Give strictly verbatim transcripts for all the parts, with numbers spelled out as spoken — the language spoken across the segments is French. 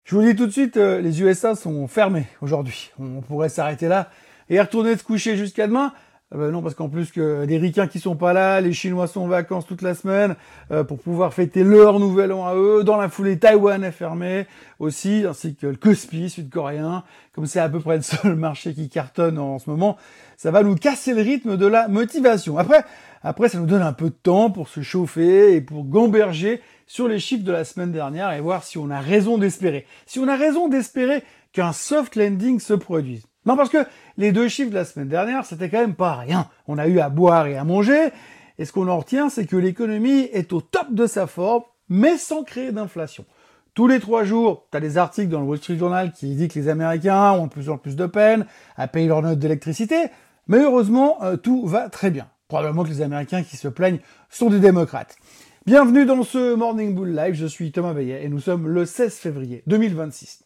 Je vous le dis tout de suite, euh, les U S A sont fermés aujourd'hui. On pourrait s'arrêter là et retourner se coucher jusqu'à demain. Euh, ben non, parce qu'en plus que des Ricains qui sont pas là, les Chinois sont en vacances toute la semaine euh, pour pouvoir fêter leur nouvel an à eux. Dans la foulée, Taïwan est fermé aussi, ainsi que le Kospi sud-coréen. Comme c'est à peu près le seul marché qui cartonne en ce moment, ça va nous casser le rythme de la motivation. Après, après, ça nous donne un peu de temps pour se chauffer et pour gamberger sur les chiffres de la semaine dernière et voir si on a raison d'espérer. Si on a raison d'espérer qu'un soft landing se produise. Non, parce que les deux chiffres de la semaine dernière, c'était quand même pas rien. On a eu à boire et à manger, et ce qu'on en retient, c'est que l'économie est au top de sa forme, mais sans créer d'inflation. Tous les trois jours, tu as des articles dans le Wall Street Journal qui disent que les Américains ont de plus en plus de peine à payer leur note d'électricité, mais heureusement, euh, tout va très bien. Probablement que les Américains qui se plaignent sont des démocrates. Bienvenue dans ce Morning Bull Live, je suis Thomas Veillet et nous sommes le seize février deux mille vingt-six.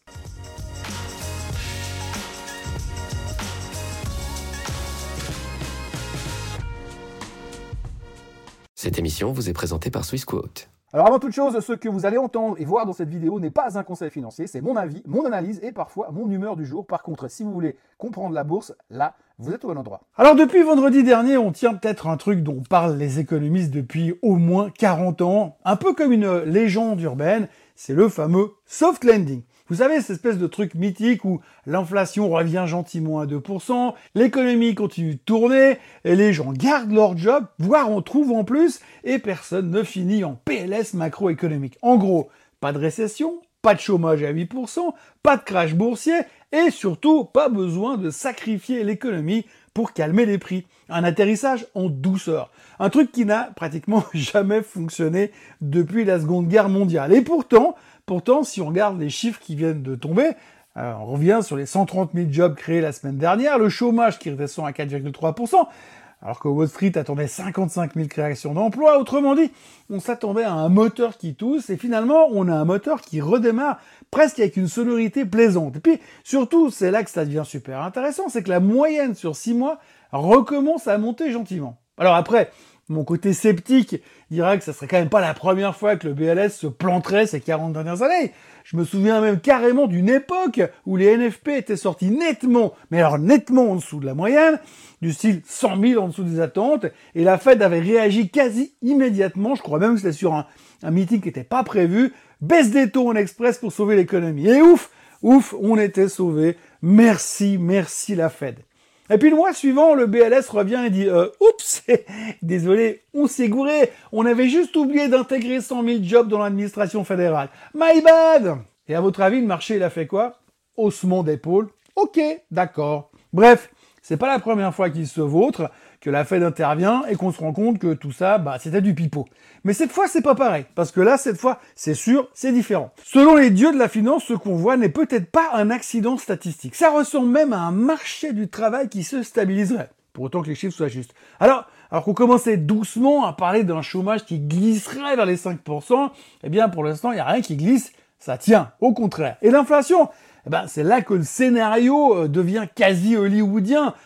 Cette émission vous est présentée par Swissquote. Alors avant toute chose, ce que vous allez entendre et voir dans cette vidéo n'est pas un conseil financier, c'est mon avis, mon analyse et parfois mon humeur du jour. Par contre, si vous voulez comprendre la bourse, là, vous êtes au bon endroit. Alors depuis vendredi dernier, on tient peut-être un truc dont parlent les économistes depuis au moins quarante ans, un peu comme une légende urbaine, c'est le fameux soft landing. Vous savez, cette espèce de truc mythique où l'inflation revient gentiment à deux pour cent, l'économie continue de tourner, et les gens gardent leur job, voire en trouvent en plus, et personne ne finit en P L S macroéconomique. En gros, pas de récession, pas de chômage à huit pour cent, pas de crash boursier, et surtout, pas besoin de sacrifier l'économie pour calmer les prix. Un atterrissage en douceur. Un truc qui n'a pratiquement jamais fonctionné depuis la Seconde Guerre mondiale. Et pourtant, Pourtant, si on regarde les chiffres qui viennent de tomber, euh, on revient sur les cent trente mille jobs créés la semaine dernière, le chômage qui redescend à quatre virgule trois pour cent, alors que Wall Street attendait cinquante-cinq mille créations d'emplois. Autrement dit, on s'attendait à un moteur qui tousse, et finalement, on a un moteur qui redémarre presque avec une sonorité plaisante. Et puis, surtout, c'est là que ça devient super intéressant, c'est que la moyenne sur six mois recommence à monter gentiment. Alors après, mon côté sceptique dira que ça serait quand même pas la première fois que le B L S se planterait ces quarante dernières années. Je me souviens même carrément d'une époque où les N F P étaient sortis nettement, mais alors nettement en dessous de la moyenne, du style cent mille en dessous des attentes, et la Fed avait réagi quasi immédiatement, je crois même que c'était sur un, un meeting qui n'était pas prévu, baisse des taux en express pour sauver l'économie. Et ouf, ouf, on était sauvés. Merci, merci la Fed. Et puis le mois suivant, le B L S revient et dit euh, « Oups, désolé, on s'est gouré, on avait juste oublié d'intégrer cent mille jobs dans l'administration fédérale. My bad !» Et à votre avis, le marché, il a fait quoi? Haussement d'épaule. Ok, d'accord. Bref, c'est pas la première fois qu'il se vautre, que la Fed intervient et qu'on se rend compte que tout ça, bah, c'était du pipeau. Mais cette fois, c'est pas pareil. Parce que là, cette fois, c'est sûr, c'est différent. Selon les dieux de la finance, ce qu'on voit n'est peut-être pas un accident statistique. Ça ressemble même à un marché du travail qui se stabiliserait. Pour autant que les chiffres soient justes. Alors, alors qu'on commençait doucement à parler d'un chômage qui glisserait vers les cinq pour cent, eh bien, pour l'instant, il n'y a rien qui glisse. Ça tient. Au contraire. Et l'inflation? Eh ben, c'est là que le scénario devient quasi hollywoodien.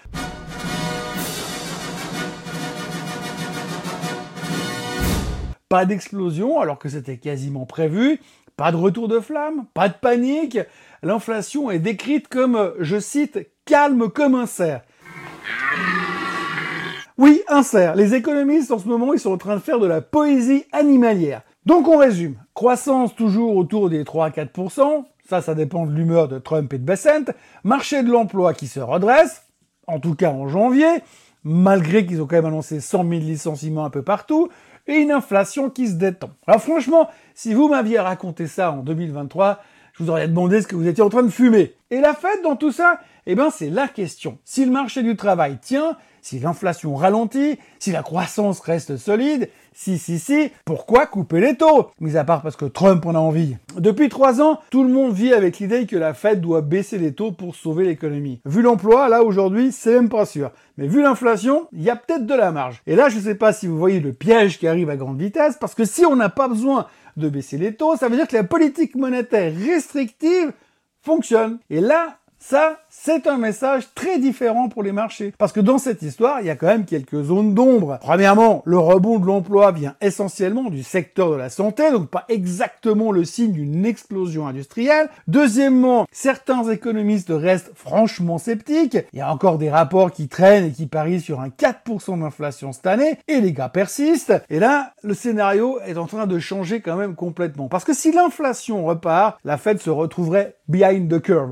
Pas d'explosion alors que c'était quasiment prévu, pas de retour de flamme, pas de panique. L'inflation est décrite comme, je cite, « calme comme un cerf ». Oui, un cerf. Les économistes en ce moment, ils sont en train de faire de la poésie animalière. Donc on résume. Croissance toujours autour des trois à quatre pour cent. Ça, ça dépend de l'humeur de Trump et de Bessent. Marché de l'emploi qui se redresse, en tout cas en janvier, malgré qu'ils ont quand même annoncé cent mille licenciements un peu partout. Et une inflation qui se détend. Alors franchement, si vous m'aviez raconté ça en deux mille vingt-trois, je vous aurais demandé ce que vous étiez en train de fumer. Et la Fed dans tout ça, eh ben c'est la question. Si le marché du travail tient, si l'inflation ralentit, si la croissance reste solide, si, si, si, pourquoi couper les taux? Mis à part parce que Trump en a envie. Depuis trois ans, tout le monde vit avec l'idée que la Fed doit baisser les taux pour sauver l'économie. Vu l'emploi, là aujourd'hui, c'est même pas sûr. Mais vu l'inflation, il y a peut-être de la marge. Et là, je sais pas si vous voyez le piège qui arrive à grande vitesse, parce que si on n'a pas besoin de baisser les taux, ça veut dire que la politique monétaire restrictive fonctionne. Et là, Ça, c'est un message très différent pour les marchés. Parce que dans cette histoire, il y a quand même quelques zones d'ombre. Premièrement, le rebond de l'emploi vient essentiellement du secteur de la santé, donc pas exactement le signe d'une explosion industrielle. Deuxièmement, certains économistes restent franchement sceptiques. Il y a encore des rapports qui traînent et qui parient sur un quatre pour cent d'inflation cette année, et les gars persistent. Et là, le scénario est en train de changer quand même complètement. Parce que si l'inflation repart, la Fed se retrouverait behind the curve.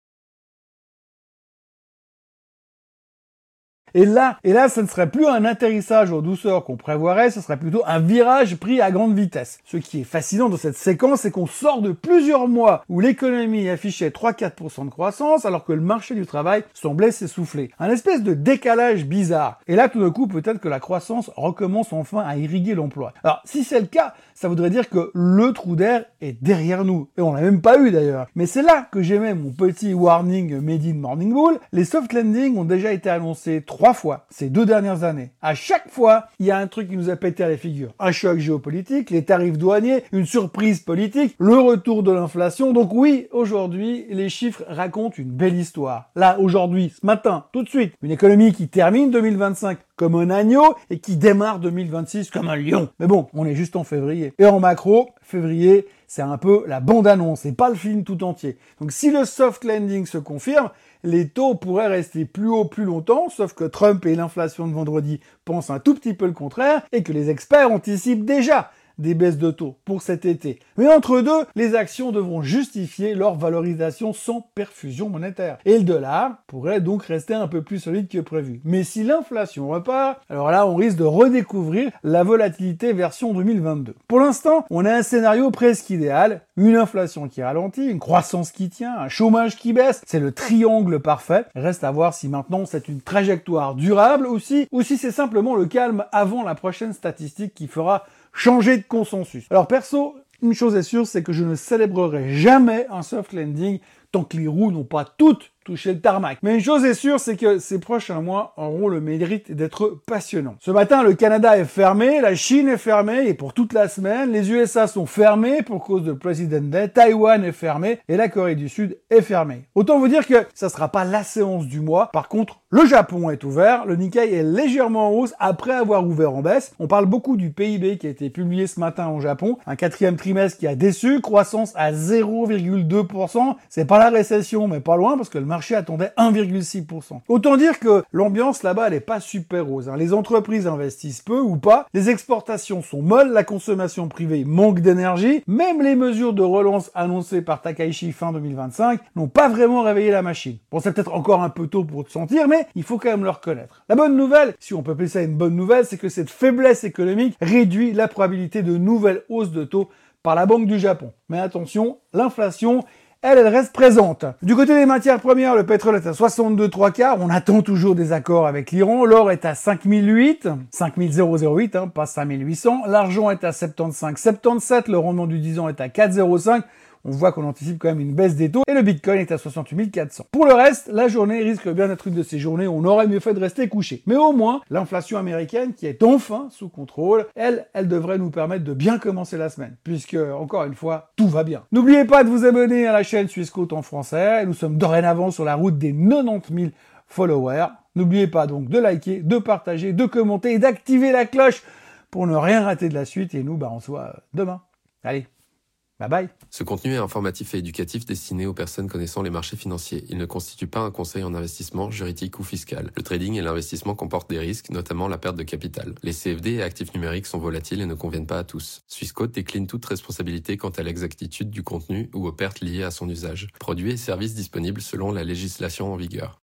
Et là, et là, ce ne serait plus un atterrissage en douceur qu'on prévoirait, ce serait plutôt un virage pris à grande vitesse. Ce qui est fascinant dans cette séquence, c'est qu'on sort de plusieurs mois où l'économie affichait trois à quatre pour cent de croissance, alors que le marché du travail semblait s'essouffler. Un espèce de décalage bizarre. Et là, tout d'un coup, peut-être que la croissance recommence enfin à irriguer l'emploi. Alors, si c'est le cas, ça voudrait dire que le trou d'air est derrière nous. Et on l'a même pas eu d'ailleurs. Mais c'est là que j'aimais mon petit warning made in Morning Bull. Les soft landing ont déjà été annoncés trois fois ces deux dernières années. À chaque fois, il y a un truc qui nous a pété à la figure. Un choc géopolitique, les tarifs douaniers, une surprise politique, le retour de l'inflation. Donc oui, aujourd'hui, les chiffres racontent une belle histoire. Là, aujourd'hui, ce matin, tout de suite, une économie qui termine deux mille vingt-cinq comme un agneau et qui démarre deux mille vingt-six comme un lion. Mais bon, on est juste en février. Et en macro, février, c'est un peu la bande-annonce et pas le film tout entier. Donc si le soft landing se confirme, les taux pourraient rester plus haut plus longtemps, sauf que Trump et l'inflation de vendredi pensent un tout petit peu le contraire et que les experts anticipent déjà des baisses de taux pour cet été. Mais entre deux, les actions devront justifier leur valorisation sans perfusion monétaire. Et le dollar pourrait donc rester un peu plus solide que prévu. Mais si l'inflation repart, alors là, on risque de redécouvrir la volatilité version deux mille vingt-deux. Pour l'instant, on a un scénario presque idéal. Une inflation qui ralentit, une croissance qui tient, un chômage qui baisse. C'est le triangle parfait. Reste à voir si maintenant c'est une trajectoire durable aussi, ou si c'est simplement le calme avant la prochaine statistique qui fera changer de consensus. Alors perso, une chose est sûre, c'est que je ne célébrerai jamais un soft landing tant que les roues n'ont pas toutes touché le tarmac. Mais une chose est sûre, c'est que ces prochains mois auront le mérite d'être passionnants. Ce matin, le Canada est fermé, la Chine est fermée, et pour toute la semaine, les U S A sont fermés pour cause de President Day, Taïwan est fermé, et la Corée du Sud est fermée. Autant vous dire que ça sera pas la séance du mois. Par contre, le Japon est ouvert, le Nikkei est légèrement en hausse après avoir ouvert en baisse. On parle beaucoup du P I B qui a été publié ce matin au Japon, un quatrième trimestre qui a déçu, croissance à zéro virgule deux pour cent. C'est pas la récession, mais pas loin, parce que le marché attendait un virgule six pour cent. Autant dire que l'ambiance là-bas, elle est pas super rose. Hein. Les entreprises investissent peu ou pas, les exportations sont molles, la consommation privée manque d'énergie, même les mesures de relance annoncées par Takaichi fin deux mille vingt-cinq n'ont pas vraiment réveillé la machine. Bon, c'est peut-être encore un peu tôt pour te sentir, mais il faut quand même le reconnaître. La bonne nouvelle, si on peut appeler ça une bonne nouvelle, c'est que cette faiblesse économique réduit la probabilité de nouvelles hausses de taux par la Banque du Japon. Mais attention, l'inflation, elle, elle reste présente. Du côté des matières premières, le pétrole est à soixante-deux trois quarts. On attend toujours des accords avec l'Iran. L'or est à cinq mille huit, cinq mille huit, hein, pas cinq mille huit cents. L'argent est à soixante-quinze soixante-dix-sept. Le rendement du dix ans est à quatre virgule zéro cinq. On voit qu'on anticipe quand même une baisse des taux. Et le Bitcoin est à soixante-huit mille quatre cents. Pour le reste, la journée risque bien d'être une de ces journées où on aurait mieux fait de rester couché. Mais au moins, l'inflation américaine, qui est enfin sous contrôle, elle, elle devrait nous permettre de bien commencer la semaine. Puisque, encore une fois, tout va bien. N'oubliez pas de vous abonner à la chaîne Swissquote en français. Nous sommes dorénavant sur la route des quatre-vingt-dix mille followers. N'oubliez pas donc de liker, de partager, de commenter et d'activer la cloche pour ne rien rater de la suite. Et nous, bah, on se voit demain. Allez. Bye bye. Ce contenu est informatif et éducatif destiné aux personnes connaissant les marchés financiers. Il ne constitue pas un conseil en investissement, juridique ou fiscal. Le trading et l'investissement comportent des risques, notamment la perte de capital. Les C F D et actifs numériques sont volatiles et ne conviennent pas à tous. Swissquote décline toute responsabilité quant à l'exactitude du contenu ou aux pertes liées à son usage. Produits et services disponibles selon la législation en vigueur.